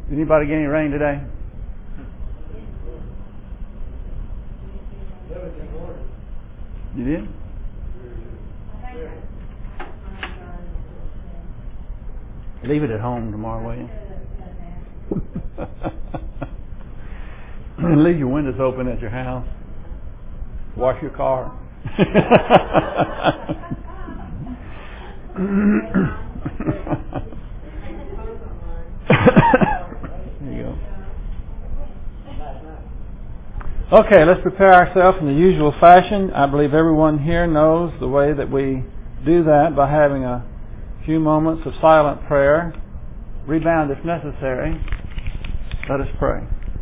Did anybody get any rain today? You did? Leave it at home tomorrow, will you? And leave your windows open at your house. Wash your car. There you go. Okay, let's prepare ourselves in the usual fashion. I believe everyone here knows the way that we do that by having a few moments of silent prayer. Rebound if necessary. Let us pray.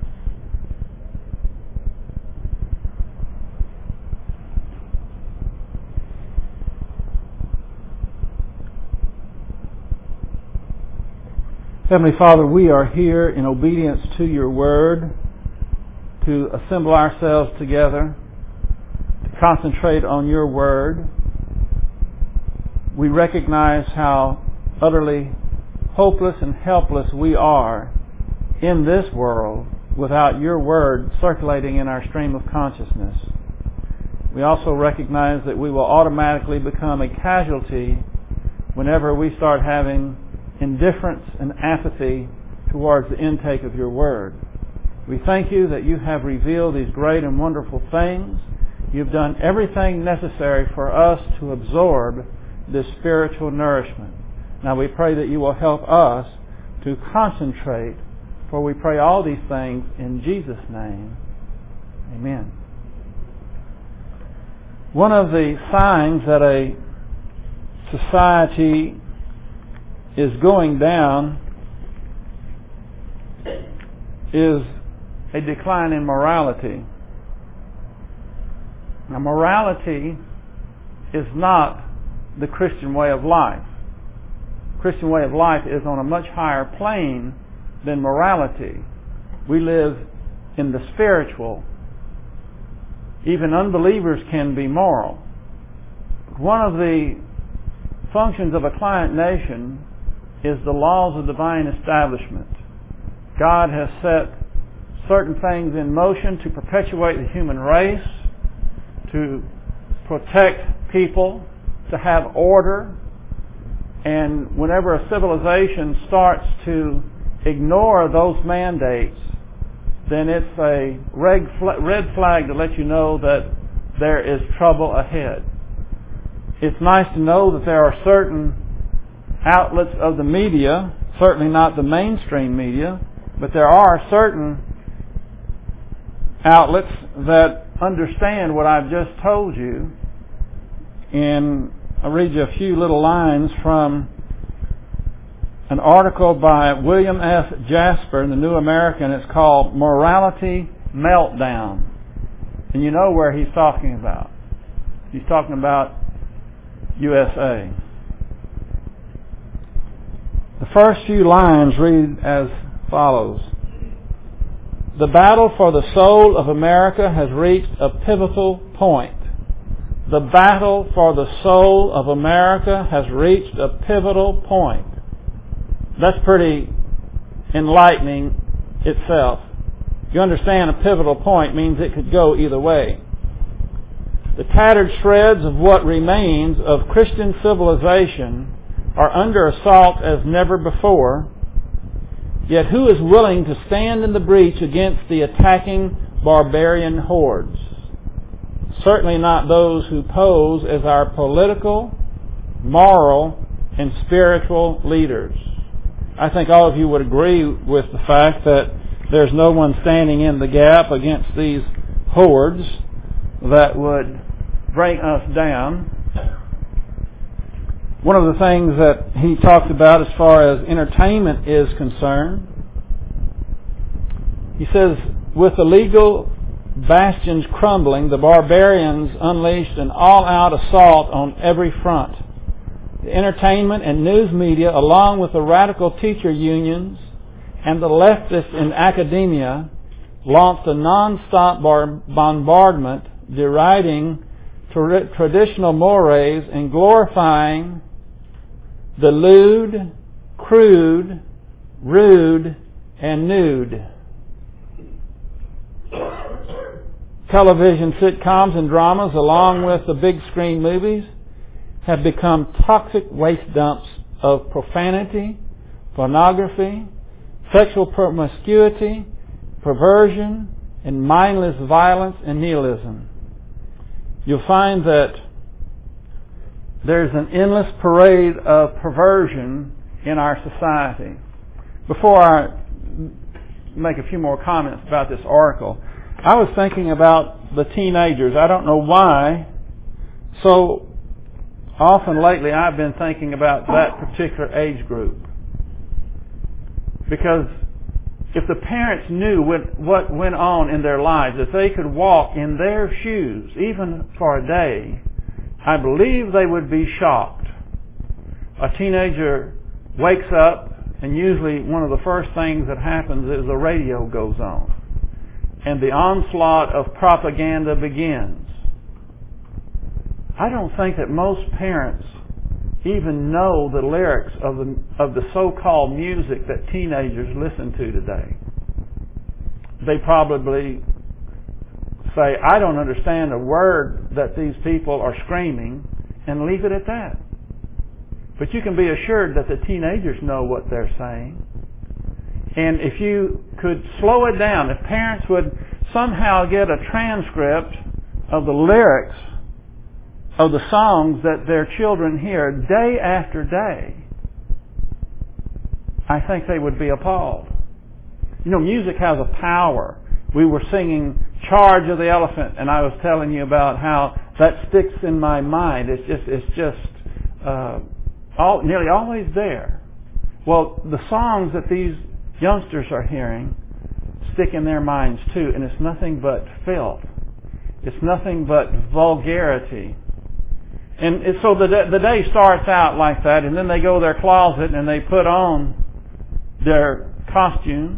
Heavenly Father, we are here in obedience to your word to assemble ourselves together, to concentrate on your word. We recognize how utterly hopeless and helpless we are in this world without your word circulating in our stream of consciousness. We also recognize that we will automatically become a casualty whenever we start having indifference and apathy towards the intake of your word. We thank you that you have revealed these great and wonderful things. You've done everything necessary for us to absorb this spiritual nourishment. Now we pray that you will help us to concentrate, for we pray all these things in Jesus' name. Amen. One of the signs that a society is going down is a decline in morality. Now, morality is not the Christian way of life. The Christian way of life is on a much higher plane than morality. We live in the spiritual. Even unbelievers can be moral. One of the functions of a client nation is the laws of divine establishment. God has set certain things in motion to perpetuate the human race, to protect people, to have order. And whenever a civilization starts to ignore those mandates, then it's a red flag to let you know that there is trouble ahead. It's nice to know that there are certain outlets of the media, certainly not the mainstream media, but there are certain outlets that understand what I've just told you. And I'll read you a few little lines from an article by William F. Jasper in the New American. It's called Morality Meltdown. And you know where he's talking about. He's talking about USA. The first few lines read as follows. The battle for the soul of America has reached a pivotal point. The battle for the soul of America has reached a pivotal point. That's pretty enlightening itself. You understand, a pivotal point means it could go either way. The tattered shreds of what remains of Christian civilization are under assault as never before. Yet who is willing to stand in the breach against the attacking barbarian hordes? Certainly not those who pose as our political, moral, and spiritual leaders. I think all of you would agree with the fact that there's no one standing in the gap against these hordes that would bring us down. One of the things that he talked about as far as entertainment is concerned, he says, with the legal bastions crumbling, the barbarians unleashed an all-out assault on every front. The entertainment and news media, along with the radical teacher unions and the leftists in academia, launched a non-stop bombardment deriding traditional mores and glorifying the lewd, crude, rude, and nude. Television sitcoms and dramas, along with the big screen movies, have become toxic waste dumps of profanity, pornography, sexual promiscuity, perversion, and mindless violence and nihilism. You'll find that there's an endless parade of perversion in our society. Before I make a few more comments about this article, I was thinking about the teenagers. I don't know why. So often lately I've been thinking about that particular age group. Because if the parents knew what went on in their lives, if they could walk in their shoes, even for a day, I believe they would be shocked. A teenager wakes up, and usually one of the first things that happens is the radio goes on, and the onslaught of propaganda begins. I don't think that most parents even know the lyrics of the so-called music that teenagers listen to today. They probably say, I don't understand a word that these people are screaming, and leave it at that. But you can be assured that the teenagers know what they're saying. And if you could slow it down, if parents would somehow get a transcript of the lyrics of the songs that their children hear day after day, I think they would be appalled. You know, music has a power. We were singing Charge of the Elephant, and I was telling you about how that sticks in my mind. It's just nearly always there. Well, the songs that these youngsters are hearing stick in their minds too, and it's nothing but filth. It's nothing but vulgarity. And so the day starts out like that, and then they go to their closet and they put on their costume.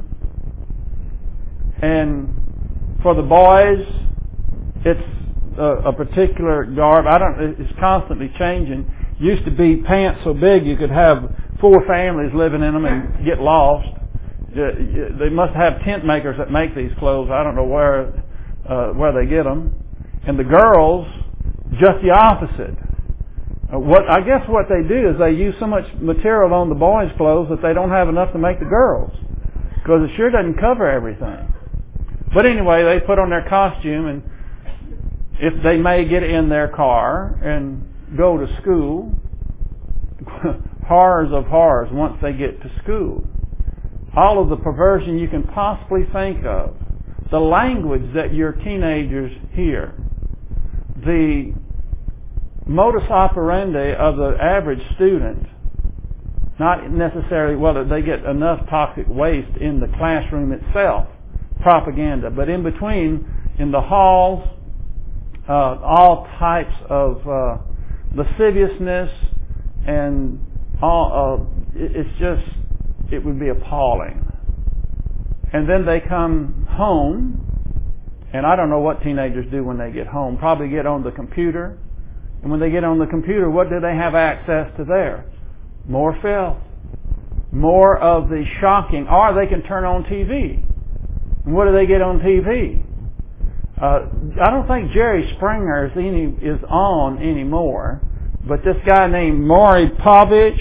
And for the boys, it's a particular garb. It's constantly changing. Used to be pants so big you could have 4 families living in them and get lost. They must have tent makers that make these clothes. I don't know where they get them. And the girls, just the opposite. I guess what they do is they use so much material on the boys' clothes that they don't have enough to make the girls, because it sure doesn't cover everything. But anyway, they put on their costume, and if they may get in their car and go to school, horrors of horrors once they get to school. All of the perversion you can possibly think of, the language that your teenagers hear, the modus operandi of the average student, not necessarily whether they get enough toxic waste in the classroom itself, propaganda, but in between, in the halls, all types of lasciviousness, and all. It would be appalling. And then they come home, and I don't know what teenagers do when they get home. Probably get on the computer. And when they get on the computer, what do they have access to there? More filth. More of the shocking. Or they can turn on TV. And what do they get on TV? I don't think Jerry Springer is on anymore. But this guy named Maury Povich,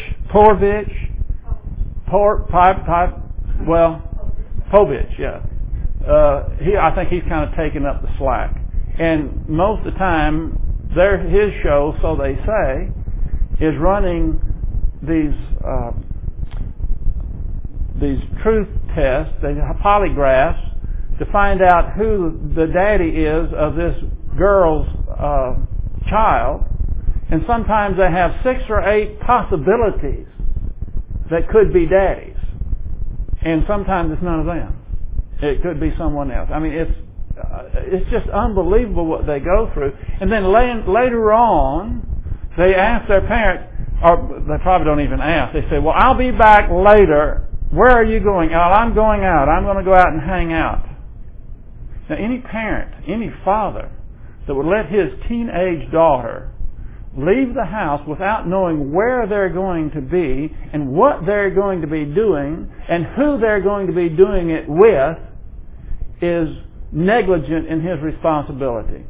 yeah. I think he's kind of taken up the slack. And most of the time, his show, so they say, is running these truth tests, the polygraphs, to find out who the daddy is of this girl's child. And sometimes they have 6 or 8 possibilities that could be daddies. And sometimes it's none of them. It could be someone else. I mean, it's just unbelievable what they go through. And then later on, they ask their parents, or they probably don't even ask. They say, well, I'll be back later. Where are you going? Oh, I'm going out. I'm going to go out and hang out. Now, any parent, any father that would let his teenage daughter leave the house without knowing where they're going to be and what they're going to be doing and who they're going to be doing it with is negligent in his responsibility.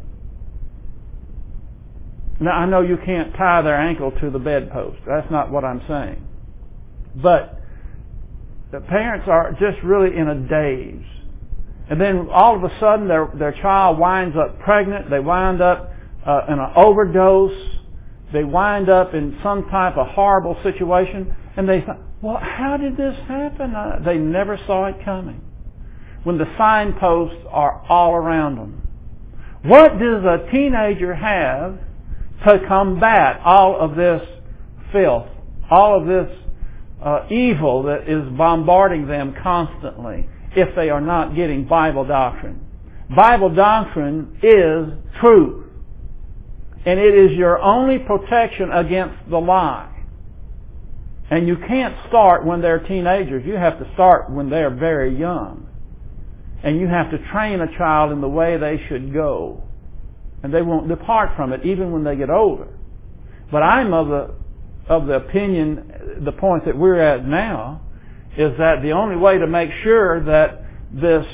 Now, I know you can't tie their ankle to the bedpost. That's not what I'm saying. But the parents are just really in a daze. And then all of a sudden their child winds up pregnant. They wind up in an overdose. They wind up in some type of horrible situation. And they think, well, how did this happen? They never saw it coming. When the signposts are all around them. What does a teenager have to combat all of this filth, all of this evil that is bombarding them constantly if they are not getting Bible doctrine? Bible doctrine is truth. And it is your only protection against the lie. And you can't start when they're teenagers. You have to start when they're very young. And you have to train a child in the way they should go. And they won't depart from it even when they get older. But I'm of the opinion, the point that we're at now, is that the only way to make sure that this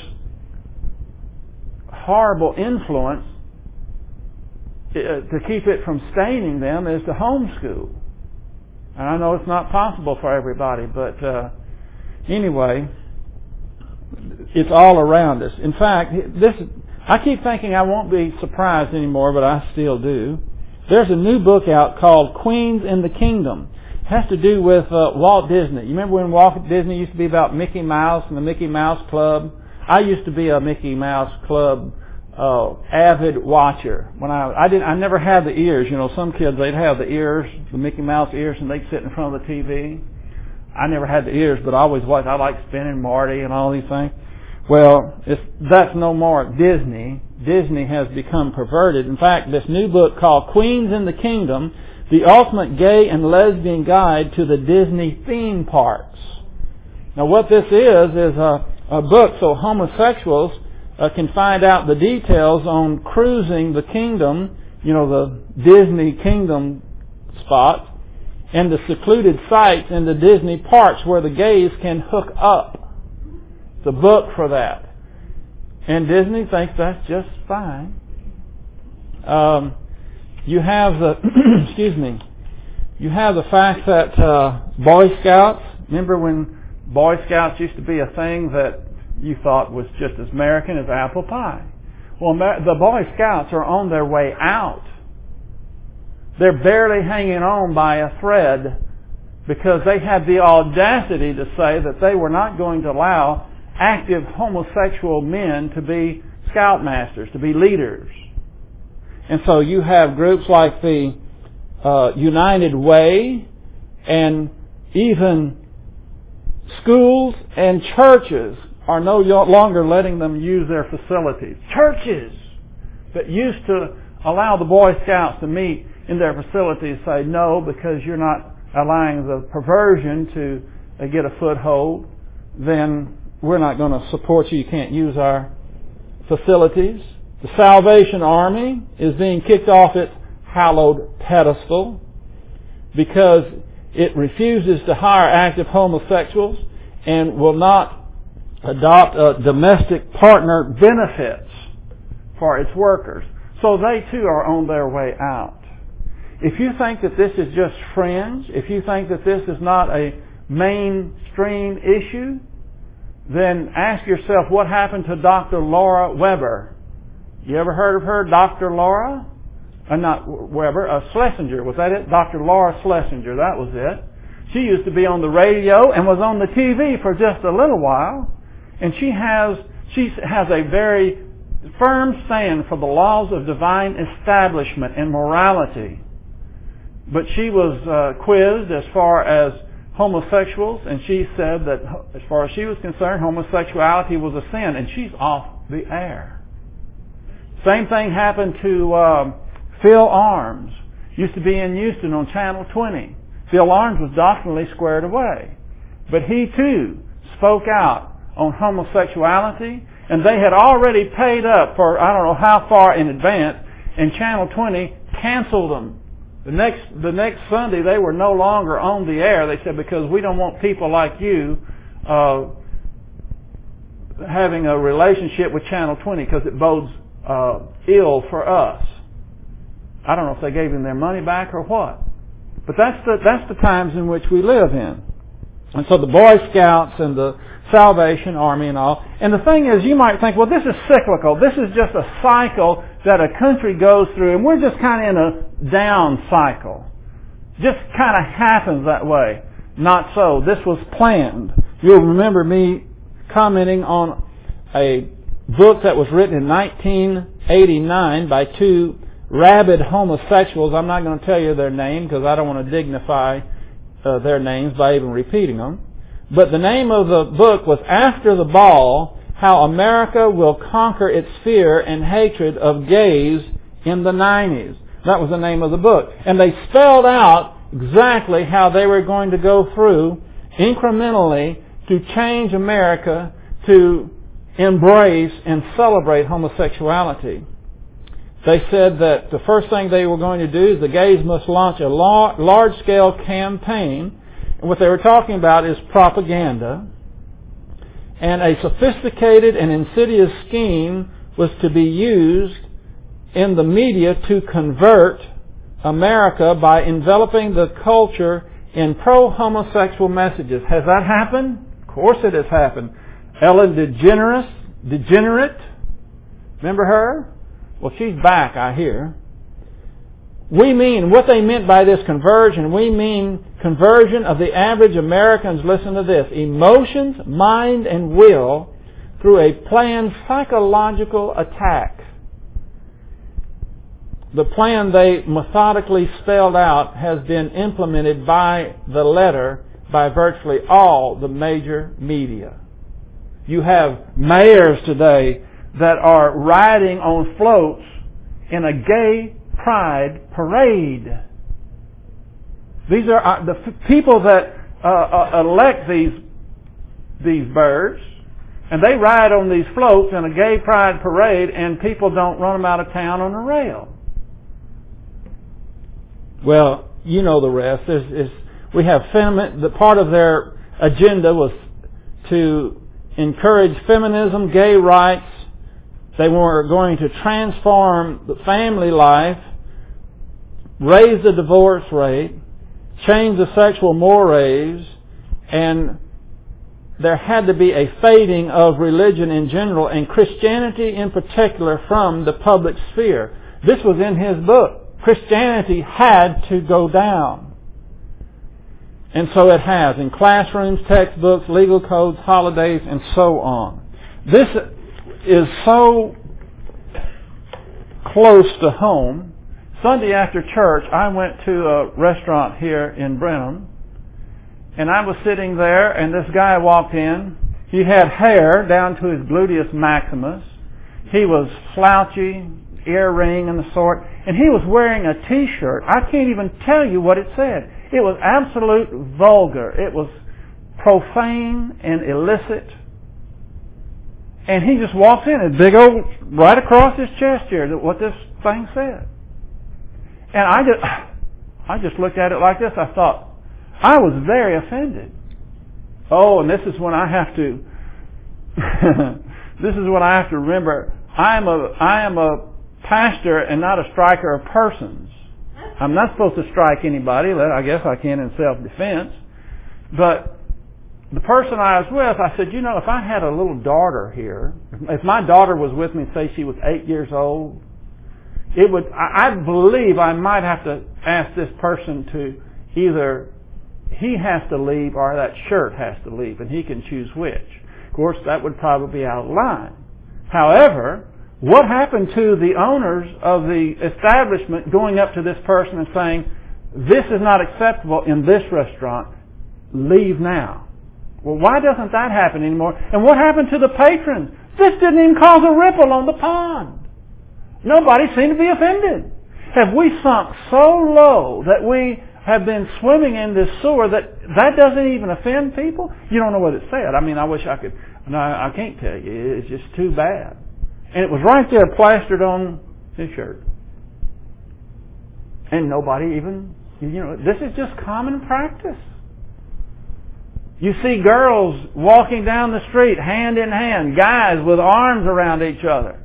horrible influence, to keep it from staining them, is to homeschool. And I know it's not possible for everybody, but anyway, it's all around us. In fact, I keep thinking I won't be surprised anymore, but I still do. There's a new book out called Queens in the Kingdom. It has to do with Walt Disney. You remember when Walt Disney used to be about Mickey Mouse and the Mickey Mouse Club? I used to be a Mickey Mouse Club avid watcher. When I never had the ears. You know, some kids, they'd have the ears, the Mickey Mouse ears, and they'd sit in front of the TV. I never had the ears, but I always watched. I like Spin and Marty and all these things. Well, that's no more Disney. Disney has become perverted. In fact, this new book called Queens in the Kingdom, The Ultimate Gay and Lesbian Guide to the Disney Theme Parks. Now what this is a book so homosexuals can find out the details on cruising the kingdom, you know, the Disney Kingdom spots, and the secluded sites in the Disney parks where the gays can hook up. It's a book for that. And Disney thinks that's just fine. You have the, you have the fact that Boy Scouts, remember when Boy Scouts used to be a thing that you thought was just as American as apple pie? Well, the Boy Scouts are on their way out. They're barely hanging on by a thread because they had the audacity to say that they were not going to allow active homosexual men to be scoutmasters, to be leaders. And so you have groups like the United Way, and even schools and churches are no longer letting them use their facilities. Churches that used to allow the Boy Scouts to meet in their facilities say, no, because you're not allowing the perversion to get a foothold, then we're not going to support you. You can't use our facilities. The Salvation Army is being kicked off its hallowed pedestal because it refuses to hire active homosexuals and will not adopt domestic partner benefits for its workers. So they too are on their way out. If you think that this is just fringe, if you think that this is not a mainstream issue, then ask yourself what happened to Dr. Laura Weber. You ever heard of her, Dr. Laura? Not Weber, Schlesinger. Was that it? Dr. Laura Schlesinger, that was it. She used to be on the radio and was on the TV for just a little while. And she has a very firm stand for the laws of divine establishment and morality. But she was quizzed as far as homosexuals, and she said that as far as she was concerned, homosexuality was a sin, and she's off the air. Same thing happened to Phil Arms. Used to be in Houston on Channel 20. Phil Arms was doctrinally squared away. But he too spoke out on homosexuality, and they had already paid up for I don't know how far in advance, and Channel 20 canceled them The next Sunday, they were no longer on the air. They said, because we don't want people like you having a relationship with Channel 20 because it bodes ill for us. I don't know if they gave them their money back or what. But that's the times in which we live in. And so the Boy Scouts and the Salvation Army and all. And the thing is, you might think, well, this is cyclical. This is just a cycle that a country goes through, and we're just kind of in a down cycle. Just kind of happens that way. Not so. This was planned. You'll remember me commenting on a book that was written in 1989 by two rabid homosexuals. I'm not going to tell you their name because I don't want to dignify their names by even repeating them. But the name of the book was After the Ball, How America Will Conquer Its Fear and Hatred of Gays in the 90s. That was the name of the book. And they spelled out exactly how they were going to go through incrementally to change America to embrace and celebrate homosexuality. They said that the first thing they were going to do is the gays must launch a large-scale campaign. And what they were talking about is propaganda. And a sophisticated and insidious scheme was to be used in the media to convert America by enveloping the culture in pro-homosexual messages. Has that happened? Of course it has happened. Ellen DeGenerate, remember her? Well, she's back, I hear. What they meant by this conversion, we mean conversion of the average Americans, listen to this, emotions, mind, and will through a planned psychological attack. The plan they methodically spelled out has been implemented by the letter by virtually all the major media. You have mayors today that are riding on floats in a gay pride parade. These are the people that elect these birds, and they ride on these floats in a gay pride parade, and people don't run them out of town on a rail. Well, you know the rest. We have the part of their agenda was to encourage feminism, gay rights. They were going to transform the family life, raise the divorce rate, change the sexual mores, and there had to be a fading of religion in general and Christianity in particular from the public sphere. This was in his book. Christianity had to go down. And so it has, in classrooms, textbooks, legal codes, holidays, and so on. This is so close to home. Sunday after church, I went to a restaurant here in Brenham, and I was sitting there, and this guy walked in. He had hair down to his gluteus maximus. He was slouchy, earring and the sort, and he was wearing a T-shirt. I can't even tell you what it said. It was absolute vulgar. It was profane and illicit. And he just walks in, and big old, right across his chest here, what this thing said. And I just looked at it like this. I thought, I was very offended. Oh, and this is when I have to, remember, I am a pastor and not a striker of persons. I'm not supposed to strike anybody. I guess I can in self-defense. But the person I was with, I said, if I had a little daughter here, if my daughter was with me, say she was 8 years old, I believe I might have to ask this person to either he has to leave or that shirt has to leave, and he can choose which. Of course, that would probably be out of line. However, what happened to the owners of the establishment going up to this person and saying, this is not acceptable in this restaurant, leave now? Well, why doesn't that happen anymore? And what happened to the patrons? This didn't even cause a ripple on the pond. Nobody seemed to be offended. Have we sunk so low that we have been swimming in this sewer that doesn't even offend people? You don't know what it said. I mean, I wish I could. No, I can't tell you. It's just too bad. And it was right there plastered on his shirt. And nobody even, this is just common practice. You see girls walking down the street hand in hand, guys with arms around each other.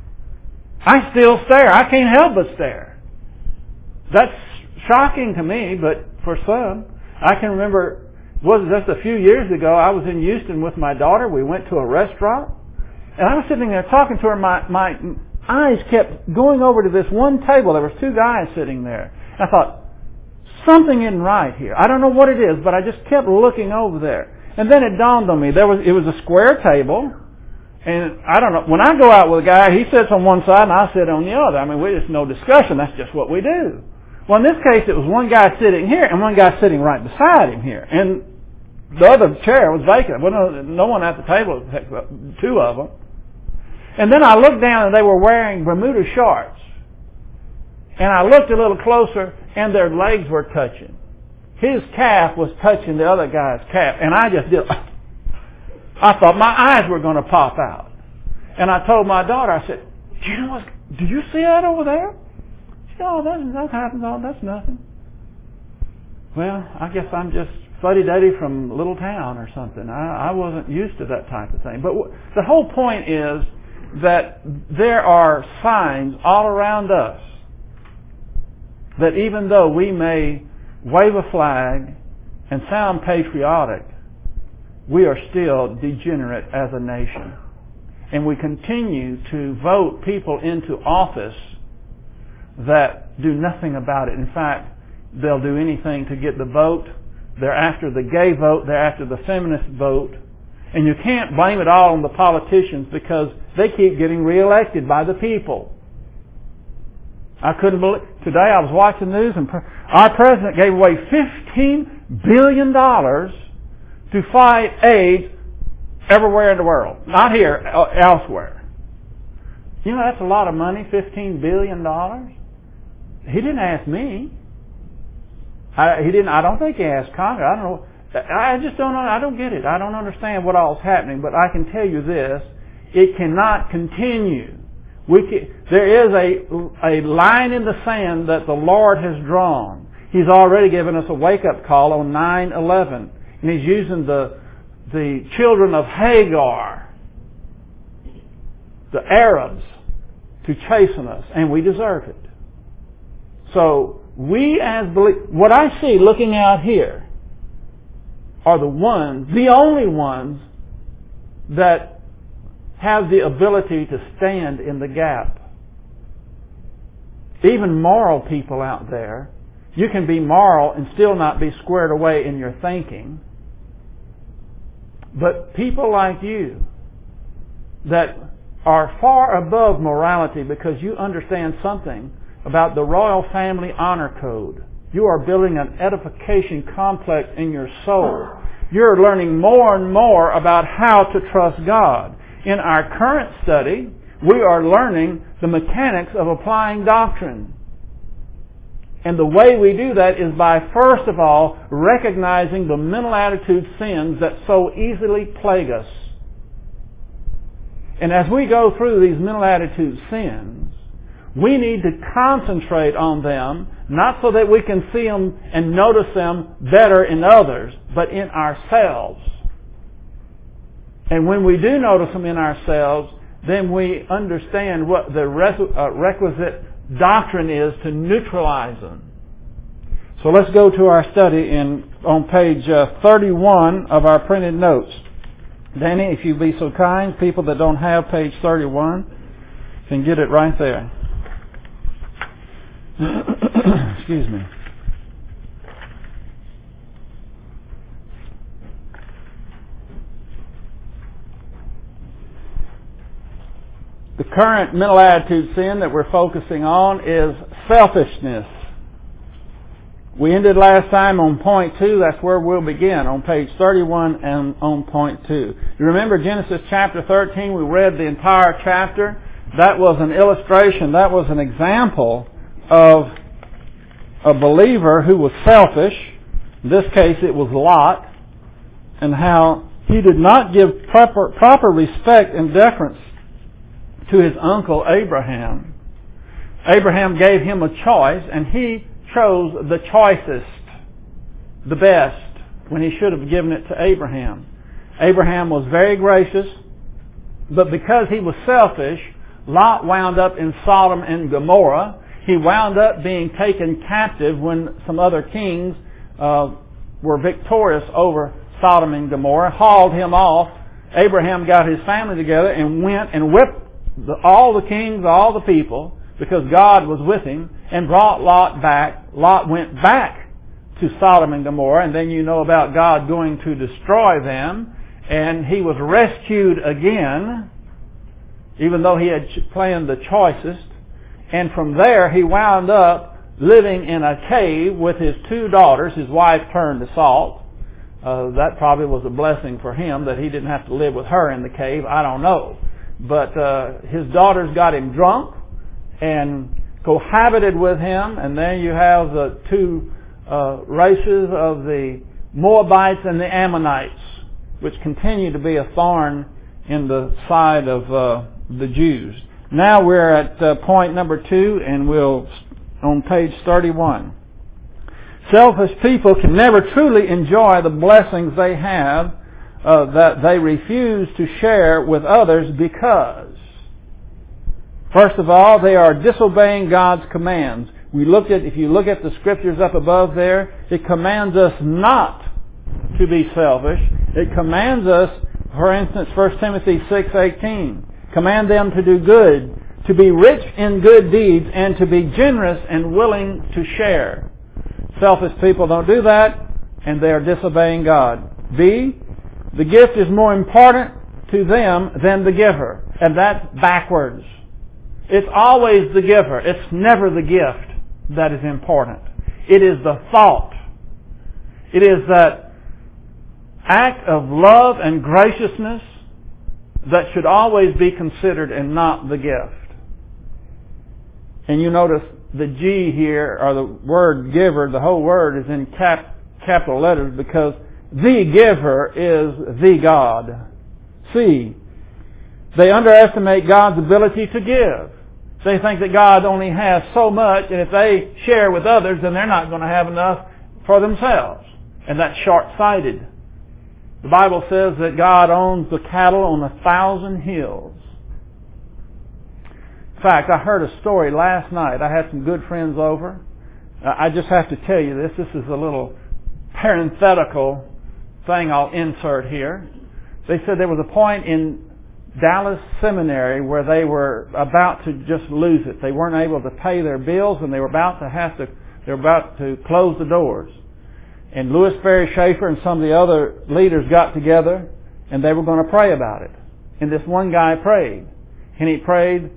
I still stare. I can't help but stare. That's shocking to me, but for some, I can remember, it was just a few years ago, I was in Houston with my daughter. We went to a restaurant, and I was sitting there talking to her. My eyes kept going over to this one table. There was two guys sitting there. I thought, something isn't right here. I don't know what it is, but I just kept looking over there. And then it dawned on me, it was a square table, and I don't know, when I go out with a guy, he sits on one side and I sit on the other. I mean, there's no discussion. That's just what we do. Well, in this case, it was one guy sitting here and one guy sitting right beside him here. And the other chair was vacant. Well, no one at the table, two of them. And then I looked down and they were wearing Bermuda shorts. And I looked a little closer and their legs were touching. His calf was touching the other guy's calf. And I just did, I thought my eyes were going to pop out. And I told my daughter, I said, do you see that over there? She said, oh, that happens. Oh, that's nothing. Well, I guess I'm just fuddy-duddy from a little town or something. I wasn't used to that type of thing. But the whole point is that there are signs all around us that even though we may wave a flag and sound patriotic, we are still degenerate as a nation. And we continue to vote people into office that do nothing about it. In fact, they'll do anything to get the vote. They're after the gay vote. They're after the feminist vote. And you can't blame it all on the politicians because they keep getting reelected by the people. I couldn't believe. Today I was watching the news and our president gave away $15 billion to fight AIDS everywhere in the world. Not here, elsewhere. You know, that's a lot of money, $15 billion. He didn't ask me. I don't think he asked Congress. I don't know. I just don't know. I don't get it. I don't understand what all is happening. But I can tell you this: it cannot continue. There is a line in the sand that the Lord has drawn. He's already given us a wake-up call on 9/11, and He's using the children of Hagar, the Arabs, to chasten us, and we deserve it. So we as believers, what I see looking out here are the only ones that have the ability to stand in the gap. Even moral people out there, you can be moral and still not be squared away in your thinking. But people like you that are far above morality because you understand something about the royal family honor code. You are building an edification complex in your soul. You're learning more and more about how to trust God. In our current study, we are learning the mechanics of applying doctrine. And the way we do that is by, first of all, recognizing the mental attitude sins that so easily plague us. And as we go through these mental attitude sins, we need to concentrate on them, not so that we can see them and notice them better in others, but in ourselves. And when we do notice them in ourselves, then we understand what the requisite doctrine is to neutralize them. So let's go to our study on page 31 of our printed notes. Danny, if you'd be so kind, people that don't have page 31 can get it right there. Excuse me. The current mental attitude sin that we're focusing on is selfishness. We ended last time on point 2. That's where we'll begin, on page 31 and on point 2. You remember Genesis chapter 13? We read the entire chapter. That was an illustration. That was an example of a believer who was selfish. In this case, it was Lot, and how he did not give proper respect and deference to his uncle Abraham. Abraham gave him a choice, and he chose the choicest, the best, when he should have given it to Abraham. Abraham was very gracious, but because he was selfish, Lot wound up in Sodom and Gomorrah. He wound up being taken captive when some other kings were victorious over Sodom and Gomorrah, hauled him off. Abraham got his family together and went and whipped all the kings, all the people, because God was with him, and brought Lot back. Lot went back to Sodom and Gomorrah, and then you know about God going to destroy them, and he was rescued again, even though he had planned the choicest. And from there he wound up living in a cave with his 2 daughters. His wife turned to salt. That probably was a blessing for him that he didn't have to live with her in the cave. I don't know. But his daughters got him drunk and cohabited with him. And then you have the 2 races of the Moabites and the Ammonites, which continue to be a thorn in the side of the Jews. Now we're at point number 2, and we'll on page 31. Selfish people can never truly enjoy the blessings they have that they refuse to share with others because, first of all, they are disobeying God's commands. If you look at the scriptures up above there, it commands us not to be selfish. It commands us, for instance, 1 Timothy 6:18, command them to do good, to be rich in good deeds, and to be generous and willing to share. Selfish people don't do that, and they are disobeying God. B, the gift is more important to them than the giver, and that's backwards. It's always the giver. It's never the gift that is important. It is the thought. It is that act of love and graciousness that should always be considered and not the gift. And you notice the G here, or the word giver, the whole word is in capital letters because the giver is the God. C, they underestimate God's ability to give. They think that God only has so much, and if they share with others, then they're not going to have enough for themselves. And that's short-sighted. The Bible says that God owns the cattle on 1,000 hills. In fact, I heard a story last night. I had some good friends over. I just have to tell you this. This is a little parenthetical thing I'll insert here. They said there was a point in Dallas Seminary where they were about to just lose it. They weren't able to pay their bills, and they were about to close the doors. And Louis Ferry Schaefer and some of the other leaders got together, and they were going to pray about it. And this one guy prayed. And he prayed,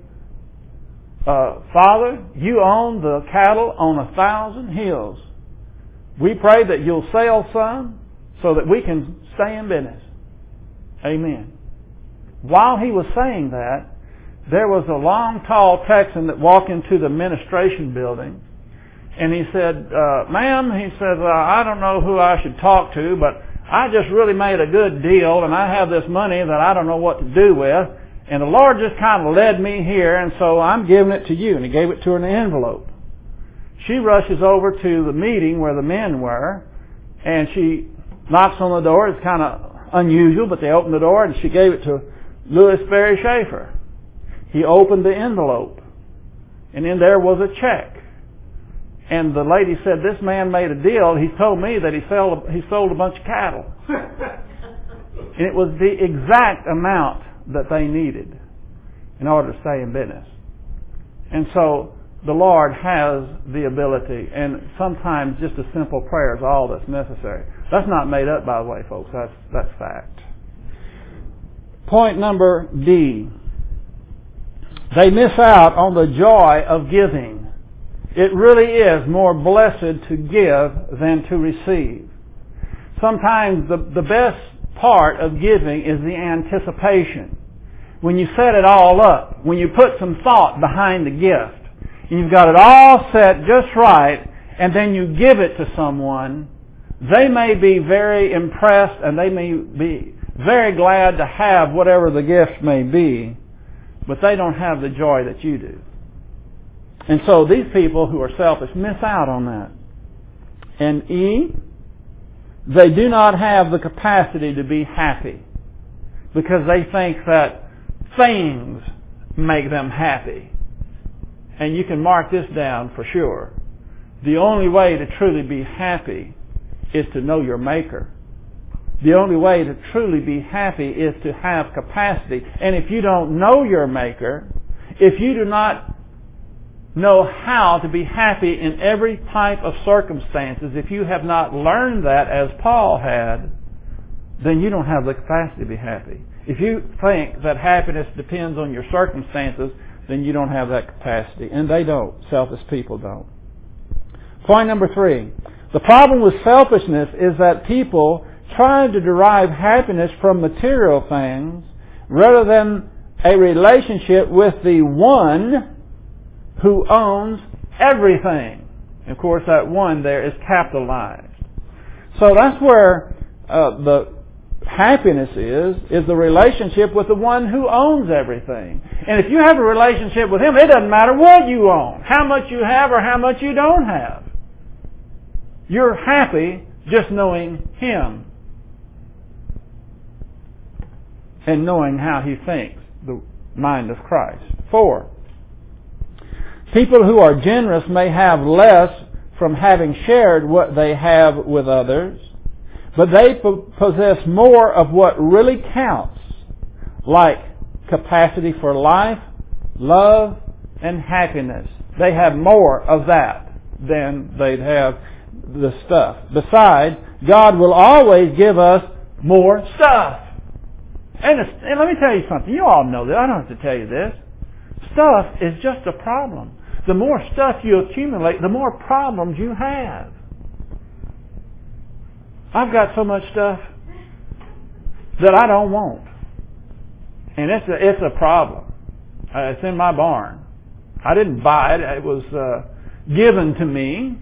Father, you own the cattle on 1,000 hills. We pray that you'll sell some so that we can stay in business. Amen. While he was saying that, there was a long, tall Texan that walked into the administration building. And he said, ma'am, he said, I don't know who I should talk to, but I just really made a good deal, and I have this money that I don't know what to do with. And the Lord just kind of led me here, and so I'm giving it to you. And he gave it to her in an envelope. She rushes over to the meeting where the men were, and she knocks on the door. It's kind of unusual, but they opened the door, and she gave it to Louis Ferry Schaefer. He opened the envelope, and in there was a check. And the lady said, this man made a deal. He told me that he sold a bunch of cattle. And it was the exact amount that they needed in order to stay in business. And so the Lord has the ability, and sometimes just a simple prayer is all that's necessary. That's not made up, by the way, folks. That's fact. Point number D. They miss out on the joy of giving. It really is more blessed to give than to receive. Sometimes the best part of giving is the anticipation. When you set it all up, when you put some thought behind the gift, you've got it all set just right, and then you give it to someone, they may be very impressed and they may be very glad to have whatever the gift may be, but they don't have the joy that you do. And so these people who are selfish miss out on that. And E, they do not have the capacity to be happy because they think that things make them happy. And you can mark this down for sure. The only way to truly be happy is to know your Maker. The only way to truly be happy is to have capacity. And if you don't know your Maker, if you do not know how to be happy in every type of circumstances, if you have not learned that as Paul had, then you don't have the capacity to be happy. If you think that happiness depends on your circumstances, then you don't have that capacity. And they don't. Selfish people don't. Point number 3. The problem with selfishness is that people try to derive happiness from material things rather than a relationship with the one who owns everything. Of course, that one there is capitalized. So that's where the happiness is the relationship with the one who owns everything. And if you have a relationship with Him, it doesn't matter what you own, how much you have or how much you don't have. You're happy just knowing Him and knowing how He thinks, the mind of Christ. 4. People who are generous may have less from having shared what they have with others, but they possess more of what really counts, like capacity for life, love, and happiness. They have more of that than they'd have the stuff. Besides, God will always give us more stuff. And let me tell you something. You all know that. I don't have to tell you this. Stuff is just a problem. The more stuff you accumulate, the more problems you have. I've got so much stuff that I don't want. And it's a problem. It's in my barn. I didn't buy it. It was given to me.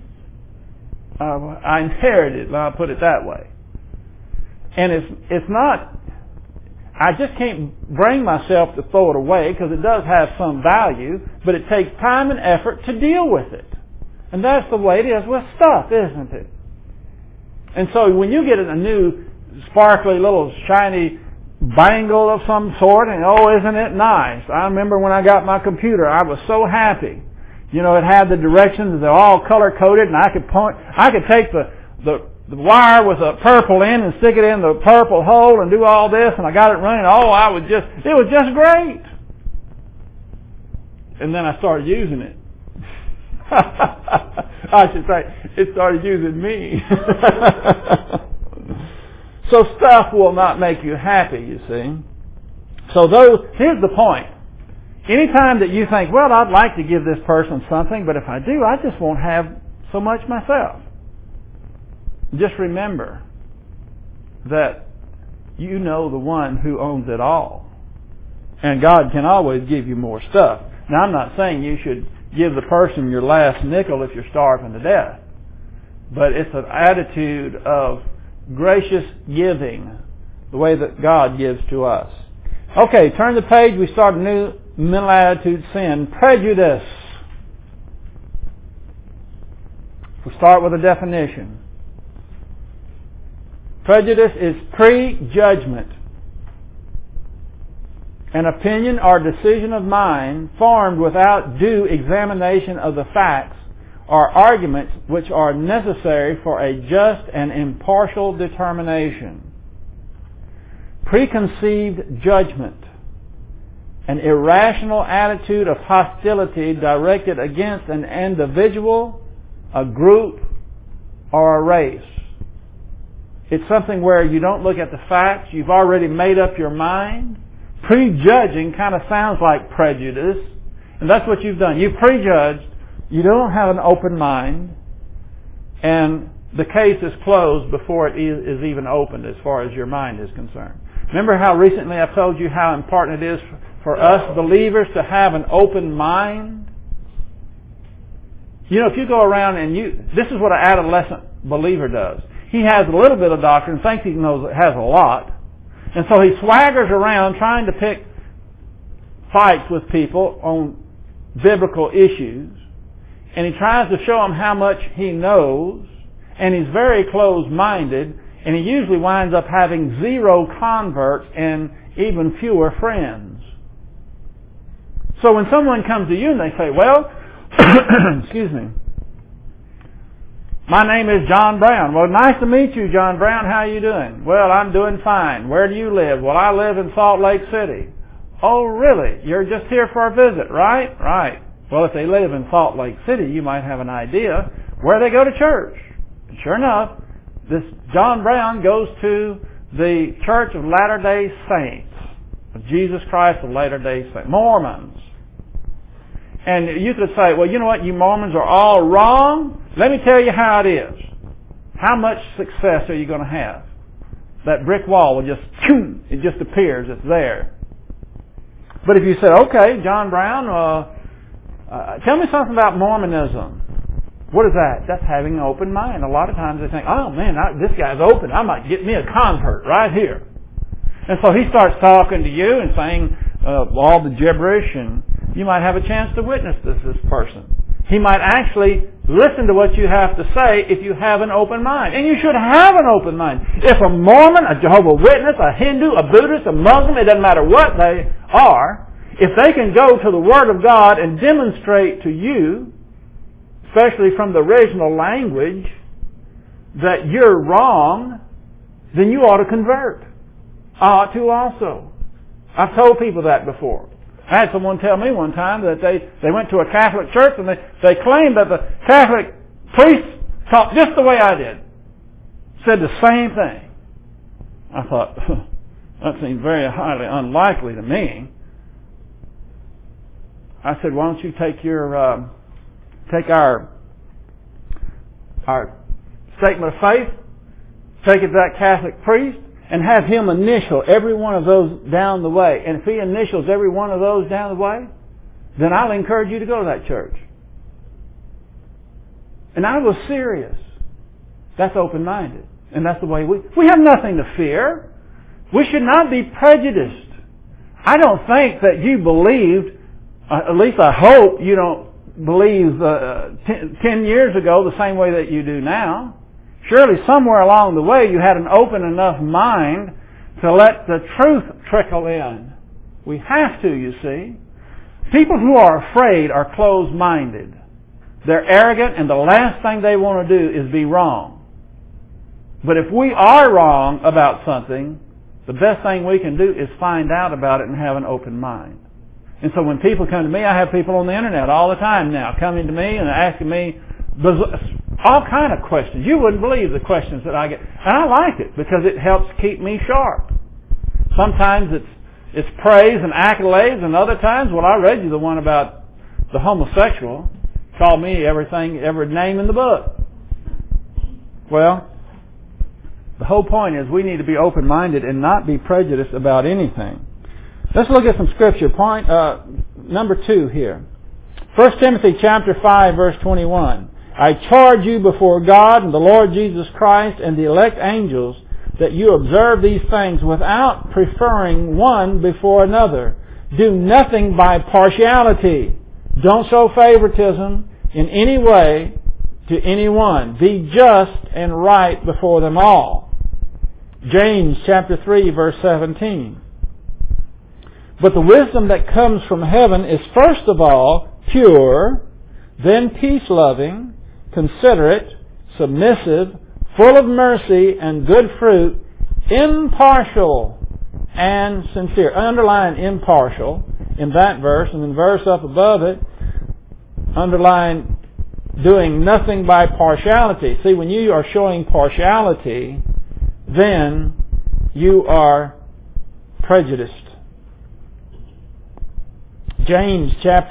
I inherited it, I'll put it that way. And it's not, I just can't bring myself to throw it away because it does have some value, but it takes time and effort to deal with it. And that's the way it is with stuff, isn't it? And so when you get a new sparkly little shiny bangle of some sort, and oh, isn't it nice? I remember when I got my computer, I was so happy. You know, it had the directions, they're all color-coded, and I could take the wire with a purple end and stick it in the purple hole and do all this, and I got it running. Oh, it was just great. And then I started using it. I should say, it started using me. So stuff will not make you happy, you see. So here's the point. Anytime that you think, well, I'd like to give this person something, but if I do, I just won't have so much myself. Just remember that you know the one who owns it all. And God can always give you more stuff. Now, I'm not saying you should give the person your last nickel if you're starving to death. But it's an attitude of gracious giving, the way that God gives to us. Okay, turn the page. We start a new mental attitude sin. Prejudice. We'll start with a definition. Prejudice is prejudgment, an opinion or decision of mind formed without due examination of the facts or arguments which are necessary for a just and impartial determination. Preconceived judgment, an irrational attitude of hostility directed against an individual, a group, or a race. It's something where you don't look at the facts. You've already made up your mind. Prejudging kind of sounds like prejudice. And that's what you've done. You've prejudged. You don't have an open mind. And the case is closed before it is even opened as far as your mind is concerned. Remember how recently I've told you how important it is for us believers to have an open mind? You know, if you go around and this is what an adolescent believer does. He has a little bit of doctrine, thinks he knows it has a lot, and so he swaggers around trying to pick fights with people on biblical issues. and he tries to show them how much he knows, and he's very closed-minded, and he usually winds up having 0 converts and even fewer friends. So when someone comes to you and they say, well, excuse me, my name is John Brown. Well, nice to meet you, John Brown. How are you doing? Well, I'm doing fine. Where do you live? Well, I live in Salt Lake City. Oh, really? You're just here for a visit, right? Right. Well, if they live in Salt Lake City, you might have an idea where they go to church. And sure enough, this John Brown goes to the Church of Latter-day Saints, of Jesus Christ of Latter-day Saints, Mormons. And you could say, well, you know what, you Mormons are all wrong. Let me tell you how it is. How much success are you going to have? That brick wall will just, it just appears, it's there. But if you said, okay, John Brown, tell me something about Mormonism. What is that? That's having an open mind. A lot of times they think, oh man, this guy's open. I might get me a convert right here. And so he starts talking to you and saying all the gibberish, and you might have a chance to witness this person. He might actually listen to what you have to say if you have an open mind. And you should have an open mind. If a Mormon, a Jehovah's Witness, a Hindu, a Buddhist, a Muslim, it doesn't matter what they are, if they can go to the Word of God and demonstrate to you, especially from the original language, that you're wrong, then you ought to convert. I ought to also. I've told people that before. I had someone tell me one time that they went to a Catholic church and they claimed that the Catholic priest taught just the way I did. Said the same thing. I thought, that seems very highly unlikely to me. I said, why don't you take our statement of faith, take it to that Catholic priest, and have him initial every one of those down the way. And if he initials every one of those down the way, then I'll encourage you to go to that church. And I was serious. That's open-minded. And that's the way we have nothing to fear. We should not be prejudiced. I don't think that you believed, at least I hope you don't believe 10 years ago the same way that you do now. Surely somewhere along the way you had an open enough mind to let the truth trickle in. We have to, you see. People who are afraid are closed-minded. They're arrogant, and the last thing they want to do is be wrong. But if we are wrong about something, the best thing we can do is find out about it and have an open mind. And so when people come to me, I have people on the internet all the time now coming to me and asking me all kind of questions. You wouldn't believe the questions that I get. And I like it because it helps keep me sharp. Sometimes it's praise and accolades, and other times, well, I read you the one about the homosexual. Called me everything, every name in the book. Well, the whole point is we need to be open-minded and not be prejudiced about anything. Let's look at some scripture. Point number 2 here. 1 Timothy chapter 5, verse 21. I charge you before God and the Lord Jesus Christ and the elect angels that you observe these things without preferring one before another. Do nothing by partiality. Don't show favoritism in any way to anyone. Be just and right before them all. James chapter 3, verse 17. But the wisdom that comes from heaven is first of all pure, then peace-loving, considerate, submissive, full of mercy and good fruit, impartial and sincere. Underline impartial in that verse, and then verse up above it, underline doing nothing by partiality. See, when you are showing partiality, then you are prejudiced. James chapter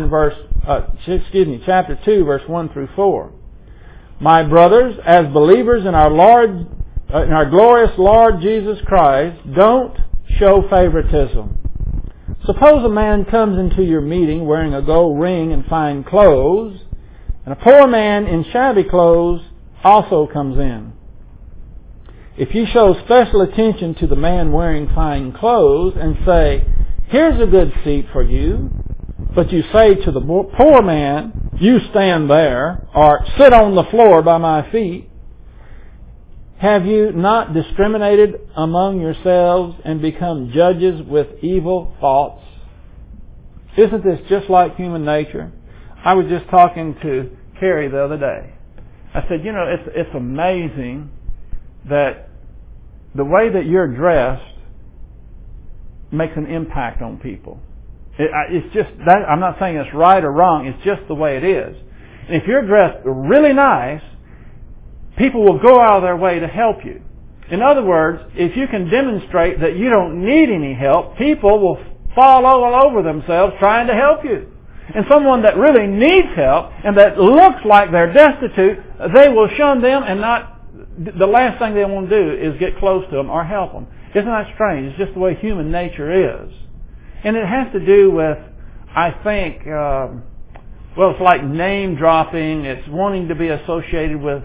2, verse 1 through 4. My brothers, as believers in our glorious Lord Jesus Christ, don't show favoritism. Suppose a man comes into your meeting wearing a gold ring and fine clothes, and a poor man in shabby clothes also comes in. If you show special attention to the man wearing fine clothes and say, here's a good seat for you, but you say to the poor man, you stand there, or sit on the floor by my feet. Have you not discriminated among yourselves and become judges with evil thoughts? Isn't this just like human nature? I was just talking to Carrie the other day. I said, it's amazing that the way that you're dressed makes an impact on people. It's just that, I'm not saying it's right or wrong, it's just the way it is. And if you're dressed really nice, people will go out of their way to help you. In other words, if you can demonstrate that you don't need any help, people will fall all over themselves trying to help you. And someone that really needs help and that looks like they're destitute, they will shun them, and the last thing they want to do is get close to them or help them. Isn't that strange? It's just the way human nature is. And it has to do with, I think, it's like name dropping. It's wanting to be associated with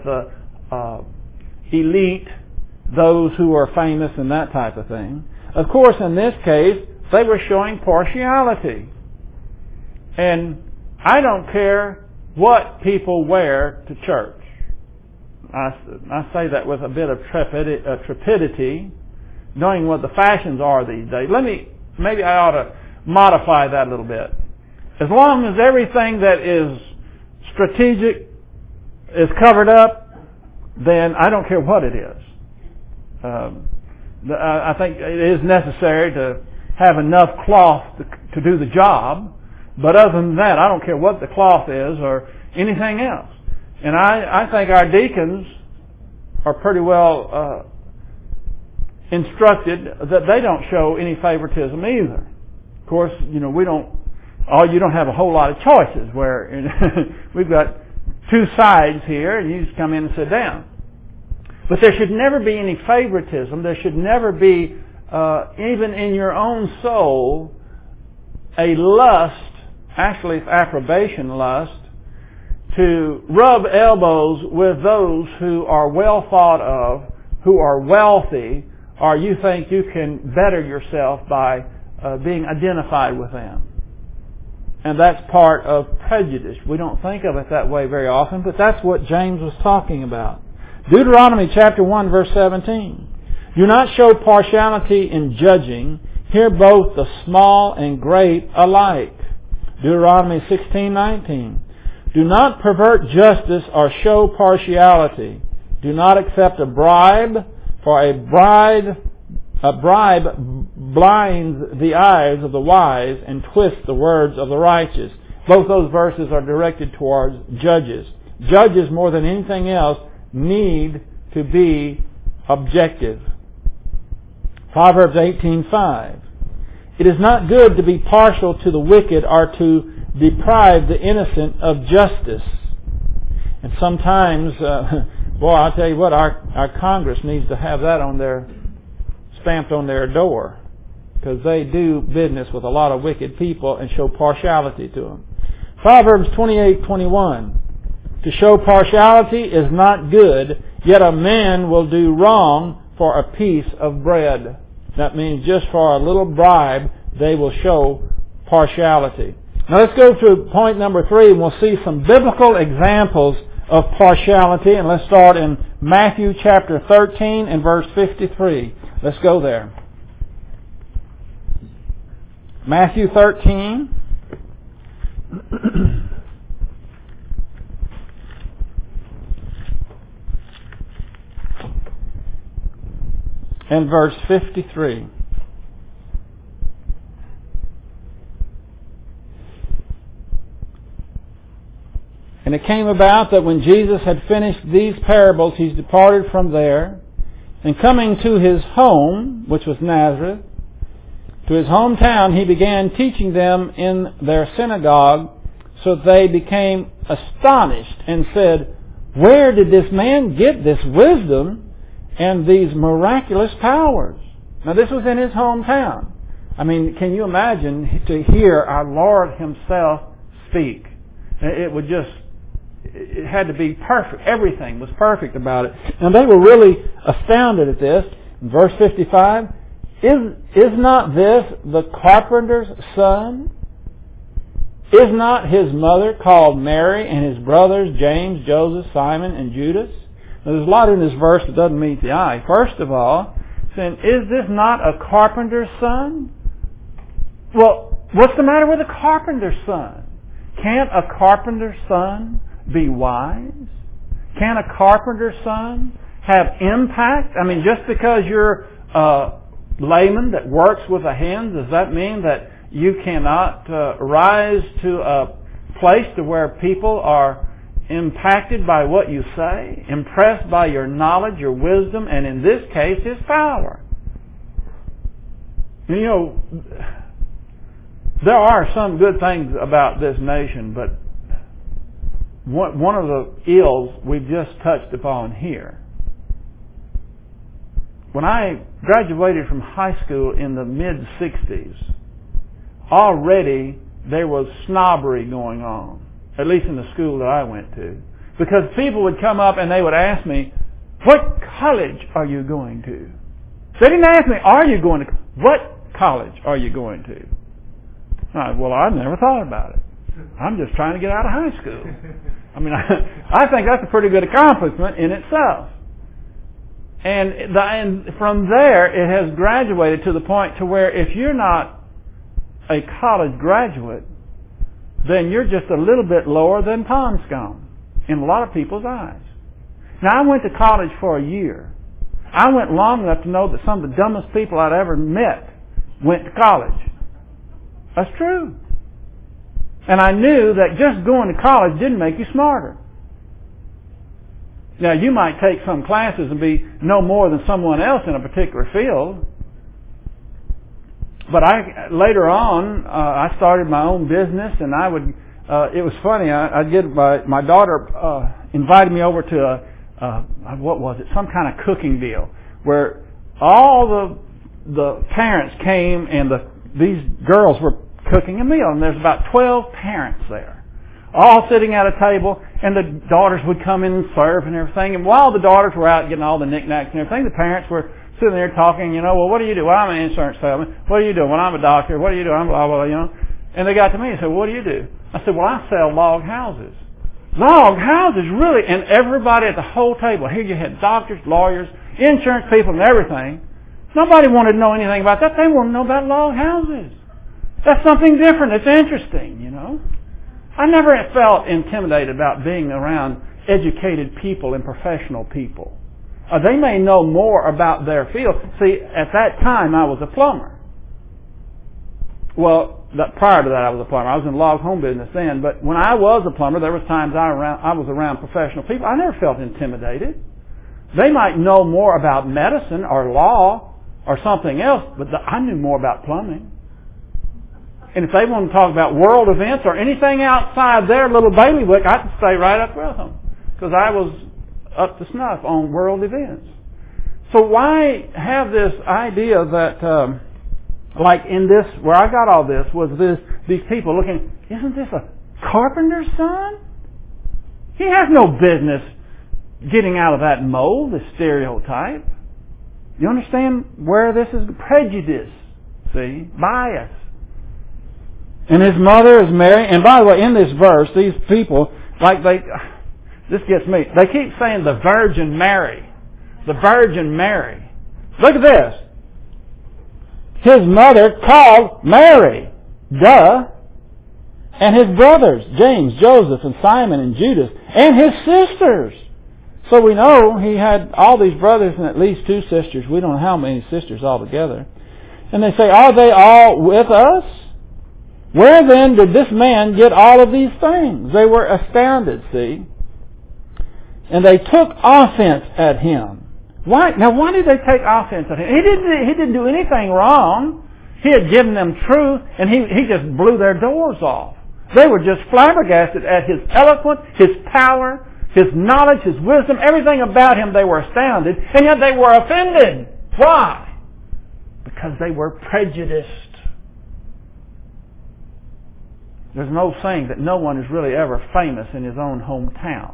elite, those who are famous and that type of thing. Of course, in this case, they were showing partiality. And I don't care what people wear to church. I say that with a bit of trepidity, knowing what the fashions are these days. Maybe I ought to modify that a little bit. As long as everything that is strategic is covered up, then I don't care what it is. I think it is necessary to have enough cloth to do the job, but other than that, I don't care what the cloth is or anything else. And I think our deacons are pretty well instructed that they don't show any favoritism either. Of course, you don't have a whole lot of choices where we've got two sides here and you just come in and sit down. But there should never be any favoritism. There should never be, even in your own soul, a lust, actually it's approbation lust, to rub elbows with those who are well thought of, who are wealthy, or you think you can better yourself by being identified with them. And that's part of prejudice. We don't think of it that way very often, but that's what James was talking about. Deuteronomy chapter 1 verse 17. Do not show partiality in judging. Hear both the small and great alike. Deuteronomy 16:19. Do not pervert justice or show partiality. Do not accept a bribe, for a bribe blinds the eyes of the wise and twists the words of the righteous. Both those verses are directed towards judges. Judges, more than anything else, need to be objective. Proverbs 18:5. It is not good to be partial to the wicked or to deprive the innocent of justice. And sometimes, I'll tell you what, our Congress needs to have that stamped on their door, because they do business with a lot of wicked people and show partiality to them. Proverbs 28:21. To show partiality is not good, yet a man will do wrong for a piece of bread. That means just for a little bribe, they will show partiality. Now let's go to point number 3, and we'll see some biblical examples of partiality. And let's start in Matthew chapter 13 and verse 53. Let's go there. Matthew 13. and verse 53. And it came about that when Jesus had finished these parables, he departed from there, and coming to his home, which was Nazareth, to his hometown, he began teaching them in their synagogue, so they became astonished and said, "Where did this man get this wisdom and these miraculous powers?" Now this was in his hometown. I mean, can you imagine to hear our Lord himself speak? It had to be perfect. Everything was perfect about it. And they were really astounded at this. In verse 55, is not this the carpenter's son? Is not his mother called Mary, and his brothers James, Joseph, Simon, and Judas? Now, there's a lot in this verse that doesn't meet the eye. First of all, saying, is this not a carpenter's son? Well, what's the matter with a carpenter's son? Can't a carpenter's son be wise? Can a carpenter's son have impact? I mean, just because you're a layman that works with a hand, does that mean that you cannot rise to a place to where people are impacted by what you say, impressed by your knowledge, your wisdom, and in this case, His power? You know, there are some good things about this nation, but one of the ills we've just touched upon here. When I graduated from high school in the mid-60s, already there was snobbery going on, at least in the school that I went to. Because people would come up and they would ask me, what college are you going to? They didn't ask me, are you going to, what college are you going to? Well, I've never thought about it. I'm just trying to get out of high school. I mean, I think that's a pretty good accomplishment in itself. And from there, it has graduated to the point to where if you're not a college graduate, then you're just a little bit lower than pond scum in a lot of people's eyes. Now, I went to college for a year. I went long enough to know that some of the dumbest people I'd ever met went to college. That's true. And I knew that just going to college didn't make you smarter. Now, you might take some classes and be no more than someone else in a particular field. But later on, I started my own business, and I would. It was funny. My daughter invited me over to what was it? Some kind of cooking deal where all the parents came and these girls were cooking a meal, and there's about 12 parents there, all sitting at a table, and the daughters would come in and serve and everything. And while the daughters were out getting all the knickknacks and everything, the parents were sitting there talking, well, what do you do? Well, I'm an insurance salesman. What do you do? Well, I'm a doctor. What do you do? I'm blah, blah, blah, And they got to me and said, what do you do? I said, well, I sell log houses. Log houses, really? And everybody at the whole table, here you had doctors, lawyers, insurance people, and everything. Nobody wanted to know anything about that. They wanted to know about log houses. That's something different. It's interesting, I never felt intimidated about being around educated people and professional people. They may know more about their field. See, at that time, I was a plumber. Well, prior to that, I was a plumber. I was in the log home business then. But when I was a plumber, there was times I was around professional people. I never felt intimidated. They might know more about medicine or law or something else, but I knew more about plumbing. And if they want to talk about world events or anything outside their little bailiwick, I could stay right up with them because I was up to snuff on world events. So why have this idea that, like in this, where I got all this, was these people looking, isn't this a carpenter's son? He has no business getting out of that mold, this stereotype. You understand where this is? Prejudice, see, bias. And his mother is Mary. And by the way, in this verse, these people, this gets me. They keep saying the Virgin Mary. The Virgin Mary. Look at this. His mother called Mary. Duh. And his brothers, James, Joseph, and Simon, and Judas. And his sisters. So we know he had all these brothers and at least 2 sisters. We don't know how many sisters altogether. And they say, are they all with us? Where then did this man get all of these things? They were astounded, see. And they took offense at him. Why? Now, why did they take offense at him? He didn't do anything wrong. He had given them truth, and he just blew their doors off. They were just flabbergasted at his eloquence, his power, his knowledge, his wisdom, everything about him. They were astounded, and yet they were offended. Why? Because they were prejudiced. There's an old saying that no one is really ever famous in his own hometown.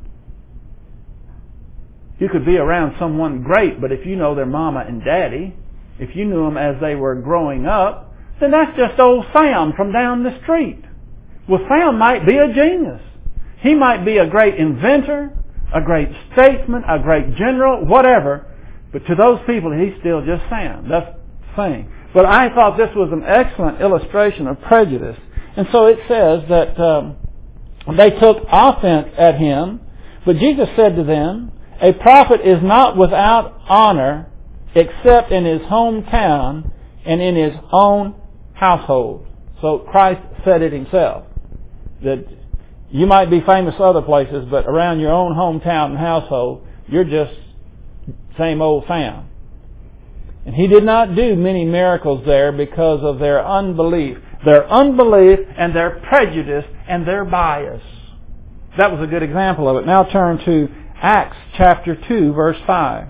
You could be around someone great, but if you know their mama and daddy, if you knew them as they were growing up, then that's just old Sam from down the street. Well, Sam might be a genius. He might be a great inventor, a great statesman, a great general, whatever. But to those people, he's still just Sam. That's the thing. But I thought this was an excellent illustration of prejudice. And so it says that they took offense at him. But Jesus said to them, a prophet is not without honor except in his hometown and in his own household. So Christ said it himself, that you might be famous other places, but around your own hometown and household, you're just same old Sam. And he did not do many miracles there because of their unbelief. Their unbelief and their prejudice and their bias. That was a good example of it. Now turn to Acts chapter 2, verse 5.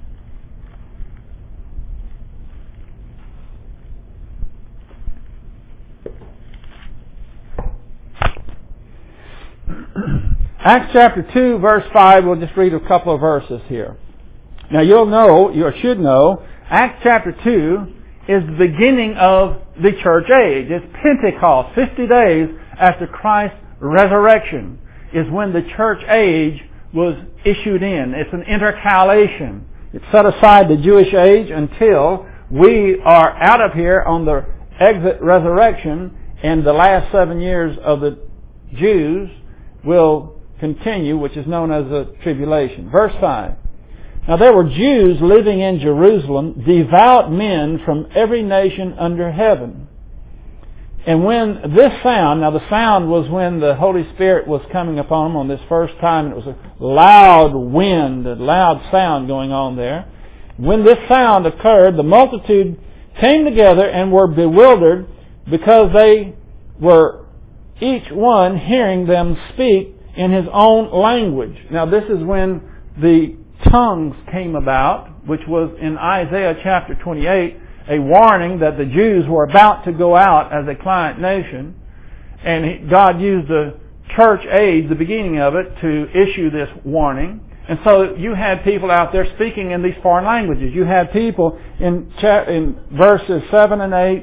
Acts chapter 2, verse 5, we'll just read a couple of verses here. Now you'll know, you should know, Acts chapter 2 is the beginning of the church age. It's Pentecost. 50 days after Christ's resurrection is when the church age was issued in. It's an intercalation. It set aside the Jewish age until we are out of here on the exit resurrection, and the last 7 years of the Jews will continue, which is known as the tribulation. Verse 5. Now there were Jews living in Jerusalem, devout men from every nation under heaven. And when this sound, now the sound was when the Holy Spirit was coming upon them on this first time, and it was a loud wind, a loud sound going on there. When this sound occurred, the multitude came together and were bewildered because they were each one hearing them speak in his own language. Now this is when the tongues came about, which was in Isaiah chapter 28, a warning that the Jews were about to go out as a client nation. And God used the church age, the beginning of it, to issue this warning. And so you had people out there speaking in these foreign languages. You had people in verses 7 and 8,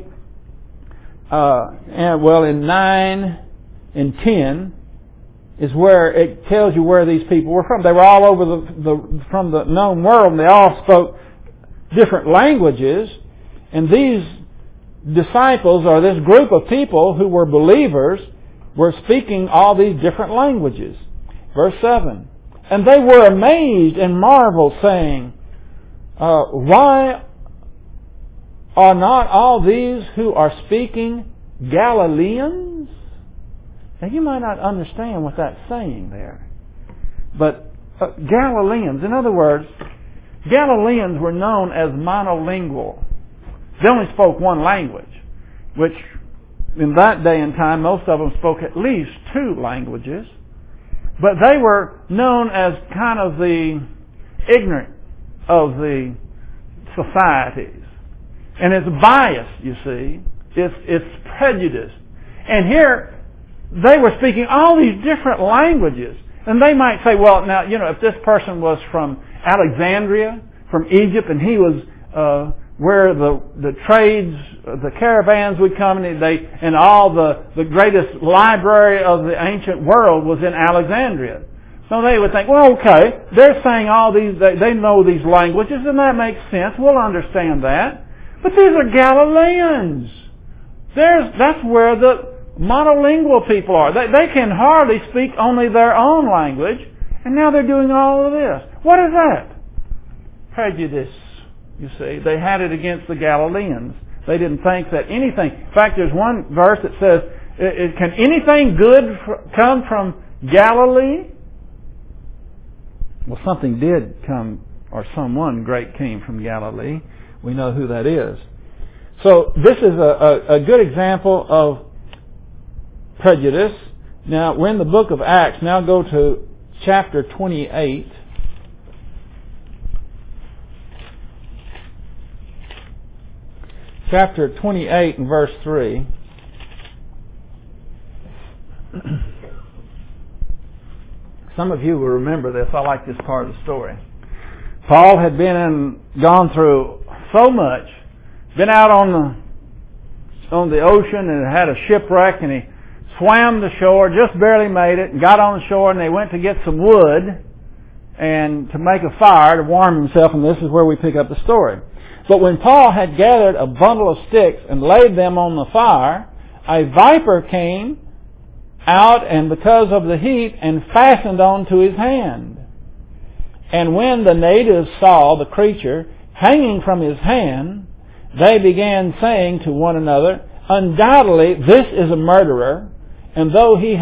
in 9 and 10, is where it tells you where these people were from. They were all over from the known world, and they all spoke different languages. And these disciples, or this group of people who were believers, were speaking all these different languages. Verse 7. And they were amazed and marveled, saying, why are not all these who are speaking Galileans? Now you might not understand what that's saying there. But Galileans, in other words, Galileans were known as monolingual. They only spoke one language, which in that day and time most of them spoke at least 2 languages. But they were known as kind of the ignorant of the societies. And it's biased, you see. It's prejudice. And here they were speaking all these different languages. And they might say, well, now, if this person was from Alexandria, from Egypt, and he was where the trades, the caravans would come, and all the greatest library of the ancient world was in Alexandria. So they would think, well, okay, they're saying all these, they know these languages, and that makes sense. We'll understand that. But these are Galileans. That's where the monolingual people are. They can hardly speak only their own language, and now they're doing all of this. What is that? Prejudice, you see. They had it against the Galileans. They didn't think that anything... In fact, there's one verse that says, can anything good come from Galilee? Well, something did come, or someone great came from Galilee. We know who that is. So this is a good example of prejudice. Now, we're in the book of Acts. Now go to chapter 28. Chapter 28 and verse 3. Some of you will remember this. I like this part of the story. Paul had gone through so much, been out on the ocean and had a shipwreck, and he swam the shore, just barely made it, and got on the shore, and they went to get some wood and to make a fire to warm himself, and this is where we pick up the story. But when Paul had gathered a bundle of sticks and laid them on the fire, a viper came out, and because of the heat, and fastened onto his hand. And when the natives saw the creature hanging from his hand, they began saying to one another, undoubtedly this is a murderer, and though he's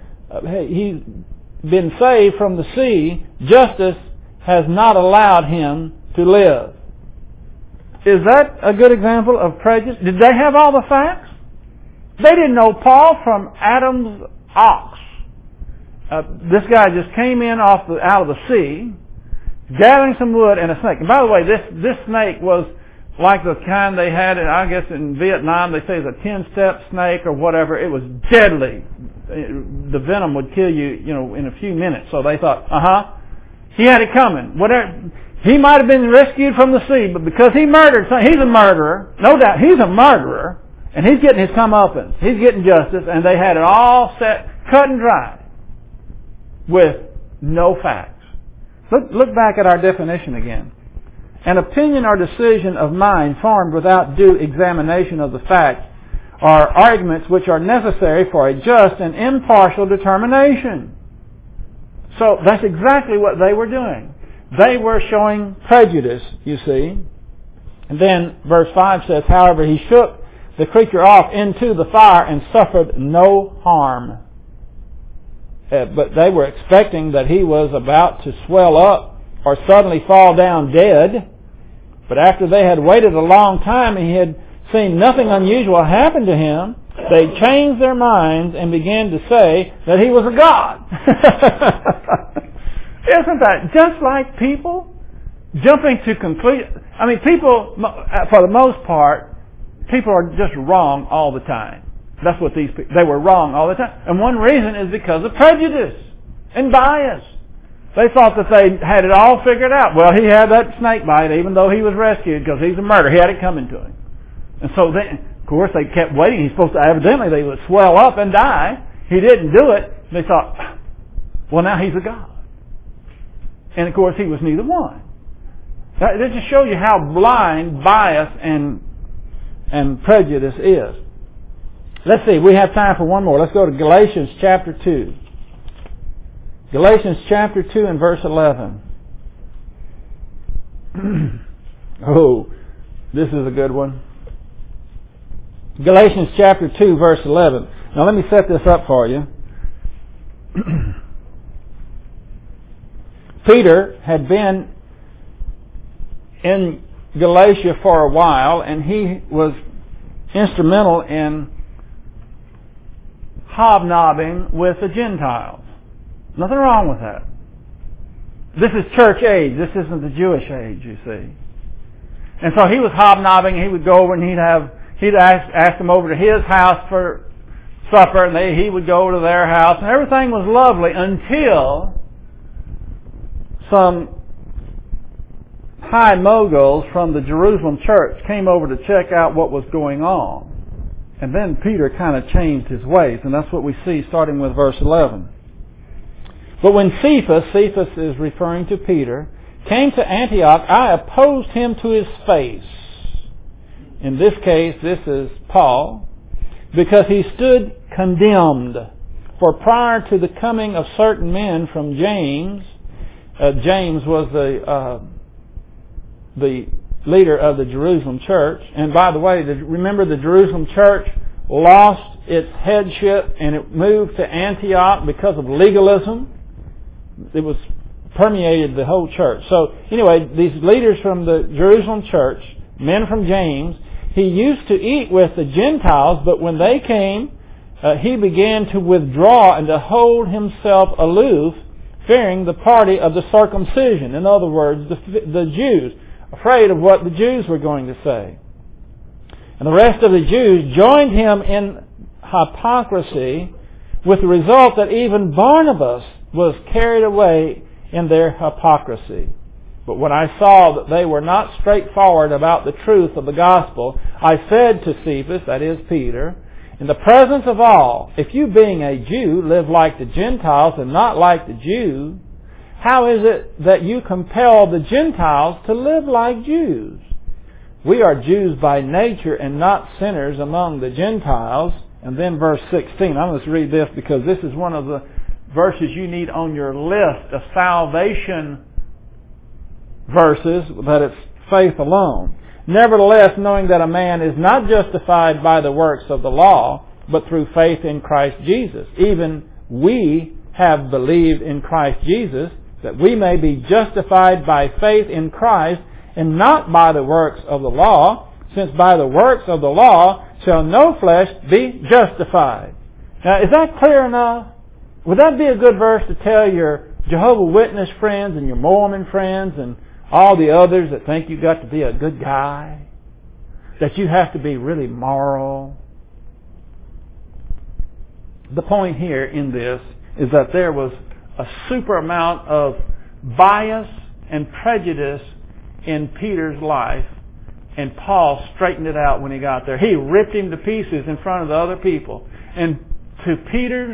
been saved from the sea, justice has not allowed him to live. Is that a good example of prejudice? Did they have all the facts? They didn't know Paul from Adam's ox. This guy just came in out of the sea, gathering some wood and a snake. And by the way, this snake was like the kind they had, I guess, in Vietnam. They say it's a 10-step snake or whatever. It was deadly. The venom would kill you, in a few minutes. So they thought, he had it coming. Whatever. He might have been rescued from the sea, but because he murdered, he's a murderer. No doubt, he's a murderer. And he's getting his comeuppance. He's getting justice. And they had it all set, cut and dry, with no facts. Look back at our definition again. An opinion or decision of mind formed without due examination of the facts are arguments which are necessary for a just and impartial determination. So that's exactly what they were doing. They were showing prejudice, you see. And then verse 5 says, however, he shook the creature off into the fire and suffered no harm. But they were expecting that he was about to swell up or suddenly fall down dead. But after they had waited a long time and he had seen nothing unusual happen to him, they changed their minds and began to say that he was a god. Isn't that just like people jumping to conclusions? I mean, people, for the most part, people are just wrong all the time. That's what they were wrong all the time. And one reason is because of prejudice and bias. They thought that they had it all figured out. Well, he had that snake bite even though he was rescued because he's a murderer. He had it coming to him. And so then, of course, they kept waiting. He's supposed to, evidently, they would swell up and die. He didn't do it. They thought, well, now he's a god. And of course, he was neither one. That just shows you how blind bias and prejudice is. Let's see, we have time for one more. Let's go to Galatians chapter 2. Galatians chapter 2 and verse 11. Oh, this is a good one. Galatians chapter 2 verse 11. Now let me set this up for you. Peter had been in Galatia for a while, and he was instrumental in hobnobbing with the Gentiles. Nothing wrong with that. This is church age. This isn't the Jewish age, you see. And so he was hobnobbing. He would go over and he'd ask them over to his house for supper, and he would go to their house, and everything was lovely until some high moguls from the Jerusalem church came over to check out what was going on. And then Peter kind of changed his ways, and that's what we see starting with verse 11. But when Cephas is referring to Peter, came to Antioch, I opposed him to his face. In this case, this is Paul, because he stood condemned. For prior to the coming of certain men from James, James was the leader of the Jerusalem church. And by the way, remember the Jerusalem church lost its headship and it moved to Antioch because of legalism. It was permeated the whole church. So anyway, these leaders from the Jerusalem church, men from James, he used to eat with the Gentiles, but when they came, he began to withdraw and to hold himself aloof, fearing the party of the circumcision. In other words, the Jews, afraid of what the Jews were going to say. And the rest of the Jews joined him in hypocrisy, with the result that even Barnabas was carried away in their hypocrisy. But when I saw that they were not straightforward about the truth of the gospel, I said to Cephas, that is Peter, in the presence of all, if you being a Jew live like the Gentiles and not like the Jews, how is it that you compel the Gentiles to live like Jews? We are Jews by nature and not sinners among the Gentiles. And then verse 16. I'm going to read this because this is one of the verses you need on your list of salvation verses, that it's faith alone. Nevertheless, knowing that a man is not justified by the works of the law, but through faith in Christ Jesus. Even we have believed in Christ Jesus, that we may be justified by faith in Christ, and not by the works of the law, since by the works of the law shall no flesh be justified. Now, is that clear enough? Would that be a good verse to tell your Jehovah's Witness friends and your Mormon friends and all the others that think you've got to be a good guy? That you have to be really moral? The point here in this is that there was a super amount of bias and prejudice in Peter's life, and Paul straightened it out when he got there. He ripped him to pieces in front of the other people. And to Peter's,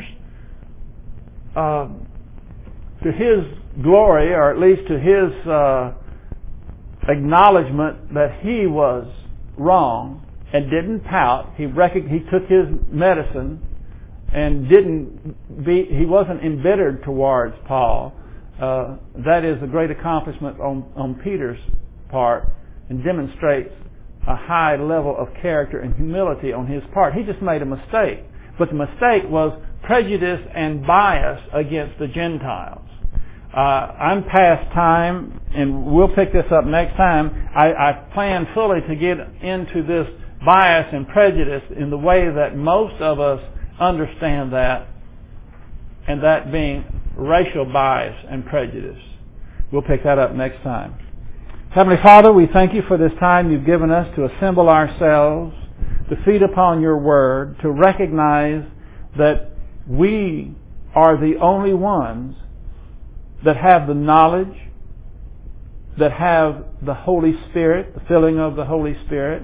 to his glory, or at least to his acknowledgement that he was wrong and didn't pout, he took his medicine and he wasn't embittered towards Paul. That is a great accomplishment on Peter's part, and demonstrates a high level of character and humility on his part. He just made a mistake. But the mistake was prejudice and bias against the Gentiles. I'm past time, and we'll pick this up next time. I plan fully to get into this bias and prejudice in the way that most of us understand that, and that being racial bias and prejudice. We'll pick that up next time. Heavenly Father, we thank you for this time you've given us to assemble ourselves, to feed upon your word, to recognize that we are the only ones that have the knowledge, that have the Holy Spirit, the filling of the Holy Spirit,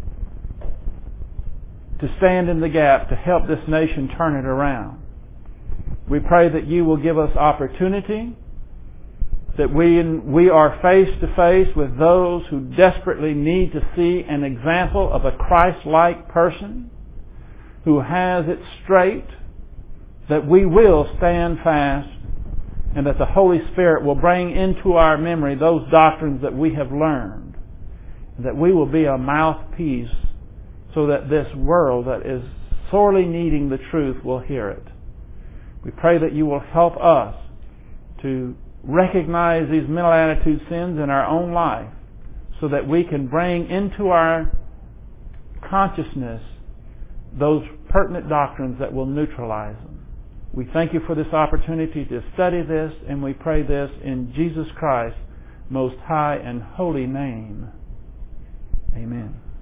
to stand in the gap to help this nation turn it around. We pray that you will give us opportunity, that we are face to face with those who desperately need to see an example of a Christ-like person who has it straight, that we will stand fast, and that the Holy Spirit will bring into our memory those doctrines that we have learned, and that we will be a mouthpiece so that this world that is sorely needing the truth will hear it. We pray that you will help us to recognize these mental attitude sins in our own life, so that we can bring into our consciousness those pertinent doctrines that will neutralize them. We thank you for this opportunity to study this, and we pray this in Jesus Christ's most high and holy name. Amen.